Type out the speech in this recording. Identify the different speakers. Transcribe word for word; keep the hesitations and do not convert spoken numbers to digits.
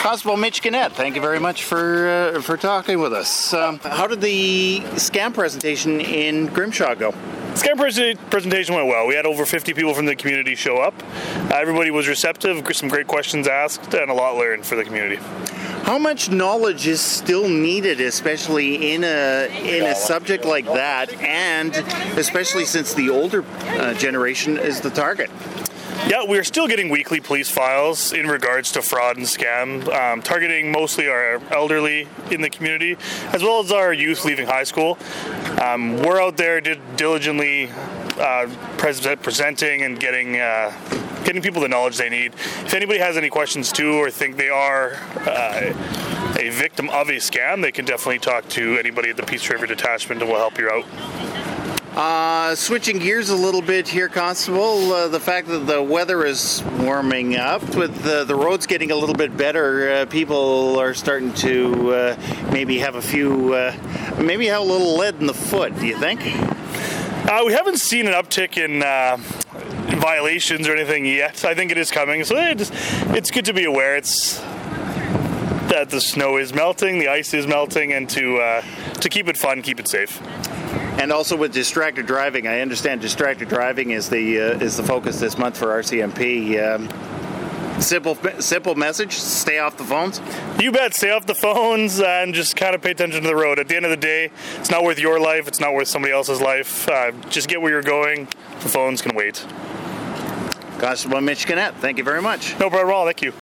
Speaker 1: Constable Mitch Gannett, thank you very much for uh, for talking with us. Um, how did the scam presentation in Grimshaw go?
Speaker 2: Scam pres- presentation went well. We had over fifty people from the community show up. Uh, everybody was receptive, some great questions asked, and a lot learned for the community.
Speaker 1: How much knowledge is still needed, especially in a in a subject like that, and especially since the older uh, generation is the target?
Speaker 2: Yeah, we're still getting weekly police files in regards to fraud and scam, um, targeting mostly our elderly in the community, as well as our youth leaving high school. Um, we're out there did diligently uh, pres- presenting and getting uh, getting people the knowledge they need. If anybody has any questions too, or think they are uh, a victim of a scam, they can definitely talk to anybody at the Peace River Detachment and we'll help you out.
Speaker 1: Uh, switching gears a little bit here, Constable, uh, the fact that the weather is warming up, with uh, the roads getting a little bit better, uh, people are starting to uh, maybe have a few, uh, maybe have a little lead in the foot, do you think?
Speaker 2: Uh, we haven't seen an uptick in uh, violations or anything yet. I think it is coming, so it just, it's good to be aware it's that the snow is melting, the ice is melting, and to uh, to keep it fun, keep it safe.
Speaker 1: And also with distracted driving, I understand distracted driving is the uh, is the focus this month for R C M P. Um, simple simple message: stay off the phones.
Speaker 2: You bet. Stay off the phones and just kind of pay attention to the road. At the end of the day, it's not worth your life. It's not worth somebody else's life. Uh, just get where you're going. The phones can wait.
Speaker 1: Constable Mitch Gannett, thank you very much.
Speaker 2: No problem at all. Thank you.